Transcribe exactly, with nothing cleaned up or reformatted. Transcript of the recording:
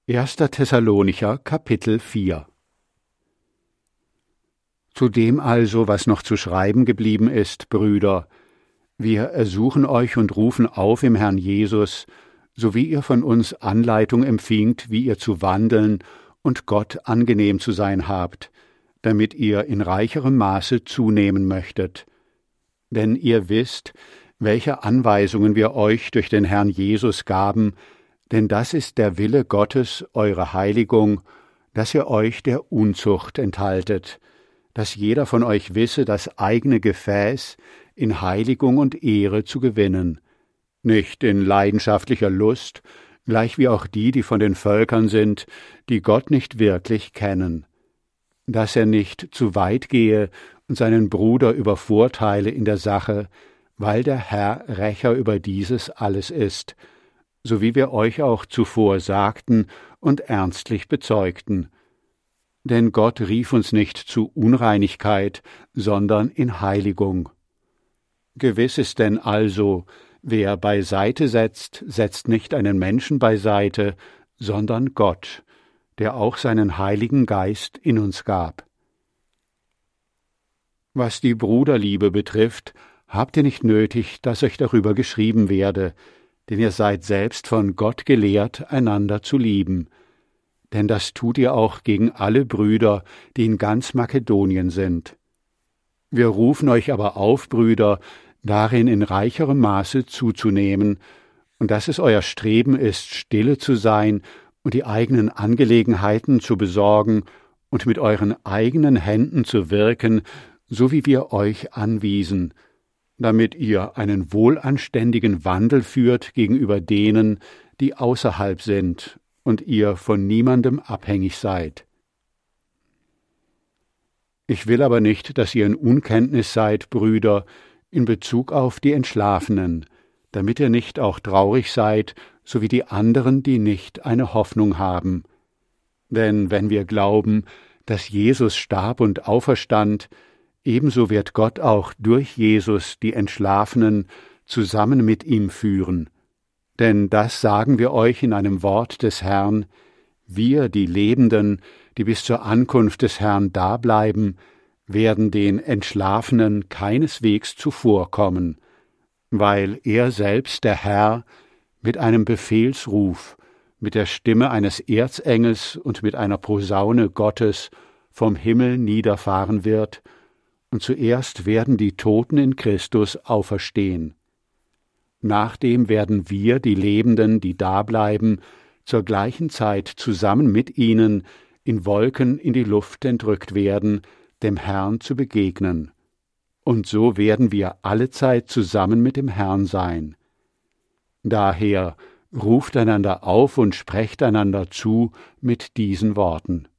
erster Thessalonicher, Kapitel vier. Zu dem also, was noch zu schreiben geblieben ist, Brüder, wir ersuchen euch und rufen auf im Herrn Jesus, so wie ihr von uns Anleitung empfingt, wie ihr zu wandeln und Gott angenehm zu sein habt, damit ihr in reicherem Maße zunehmen möchtet. Denn ihr wisst, welche Anweisungen wir euch durch den Herrn Jesus gaben, denn das ist der Wille Gottes, eure Heiligung, dass ihr euch der Unzucht enthaltet, dass jeder von euch wisse, das eigene Gefäß in Heiligung und Ehre zu gewinnen, nicht in leidenschaftlicher Lust, gleich wie auch die, die von den Völkern sind, die Gott nicht wirklich kennen, dass er nicht zu weit gehe und seinen Bruder übervorteile in der Sache, weil der Herr Rächer über dieses alles ist, so wie wir euch auch zuvor sagten und ernstlich bezeugten. Denn Gott rief uns nicht zu Unreinigkeit, sondern in Heiligung. Gewiss ist denn also, wer beiseite setzt, setzt nicht einen Menschen beiseite, sondern Gott, der auch seinen Heiligen Geist in uns gab. Was die Bruderliebe betrifft, habt ihr nicht nötig, dass euch darüber geschrieben werde, denn ihr seid selbst von Gott gelehrt, einander zu lieben. Denn das tut ihr auch gegen alle Brüder, die in ganz Makedonien sind. Wir rufen euch aber auf, Brüder, darin in reicherem Maße zuzunehmen, und dass es euer Streben ist, stille zu sein und die eigenen Angelegenheiten zu besorgen und mit euren eigenen Händen zu wirken, so wie wir euch anwiesen, damit ihr einen wohlanständigen Wandel führt gegenüber denen, die außerhalb sind, und ihr von niemandem abhängig seid. Ich will aber nicht, dass ihr in Unkenntnis seid, Brüder, in Bezug auf die Entschlafenen, damit ihr nicht auch traurig seid, so wie die anderen, die nicht eine Hoffnung haben. Denn wenn wir glauben, dass Jesus starb und auferstand, ebenso wird Gott auch durch Jesus die Entschlafenen zusammen mit ihm führen. Denn das sagen wir euch in einem Wort des Herrn: Wir, die Lebenden, die bis zur Ankunft des Herrn dableiben, werden den Entschlafenen keineswegs zuvorkommen, weil er selbst, der Herr, mit einem Befehlsruf, mit der Stimme eines Erzengels und mit einer Posaune Gottes vom Himmel niederfahren wird, und zuerst werden die Toten in Christus auferstehen. Nachdem werden wir, die Lebenden, die dableiben, zur gleichen Zeit zusammen mit ihnen in Wolken in die Luft entrückt werden, dem Herrn zu begegnen. Und so werden wir allezeit zusammen mit dem Herrn sein. Daher ruft einander auf und sprecht einander zu mit diesen Worten.